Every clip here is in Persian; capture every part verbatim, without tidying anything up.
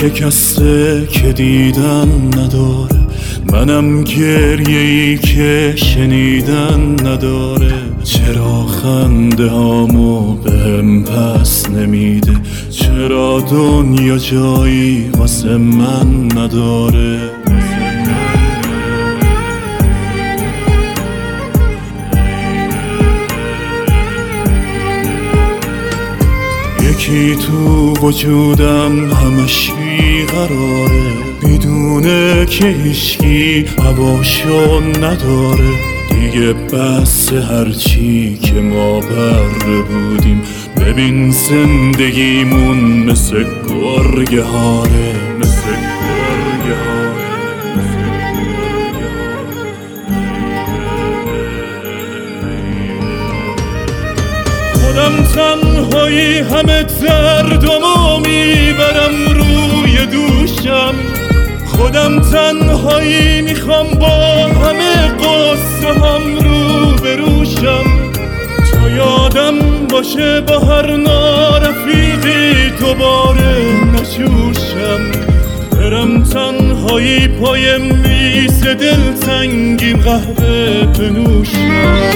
شکسته که دیدن نداره، منم گریه‌ای که شنیدن نداره. چرا خنده هامو بهم پس نمیده، چرا دنیا جایی واسه من نداره. یکی تو وجودم همش بیقراره، میدونه که هیچکی هواشو نداره. دیگه بس هرچی که ما بره بودیم، ببین زندگیمون مثل گرگه هاره، مثل گرگه هاره. خودم تنهایی همه دردمو میبرم روی دوشم، خودم تنهایی میخوام با همه قصه هم رو بروشم. تا یادم باشه با هر نارفیقی دوباره نجوشم، برم تنهایی پای میز دلتنگیم قهوه بنوشم.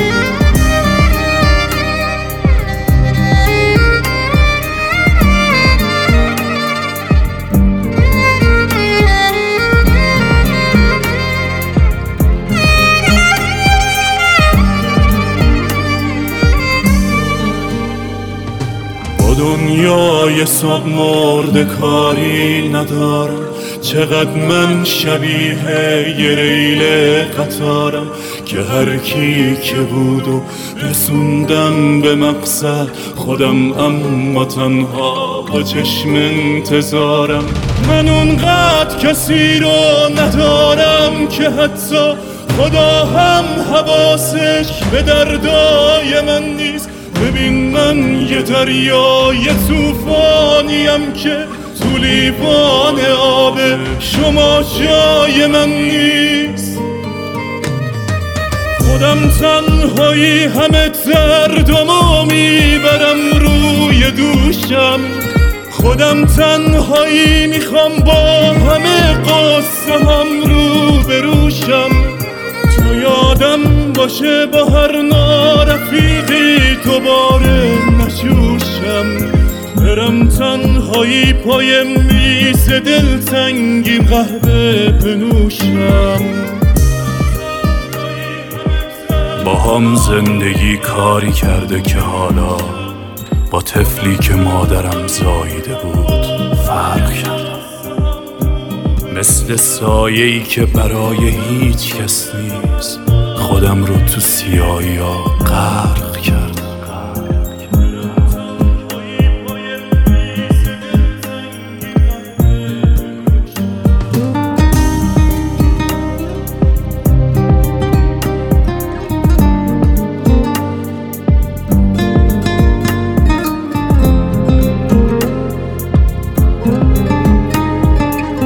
دنیای صبح مرده کاری ندارم، چقدر من شبیه یه ریل قطارم که هر کی که بود و رسوندم به مقصد خودم، اما تنها با چشم انتظارم. من اونقدر کسی رو ندارم که حتی خدا هم حواسش به دردای من نیست. ببین من یه دریای توفانیم که تو لیوان آب شما جای من نیست. خودم تنهایی همه دردمو میبرم روی دوشم، خودم تنهایی میخوام با همه قصه هم رو بروشم. تو یادم باشه با هر نارفیقی دوباره نجوشم، برم تنهایی پای میز دلتنگیم قهوه بنوشم. با هم زندگی کاری کرده که حالا با طفلی که مادرم زاییده بود فرق کردم. مثل سایه‌ای که برای هیچ کس نیست، خودم رو تو سیاهی ها غرق کردم.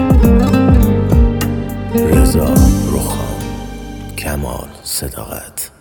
رضا رخان، کمال صداقت.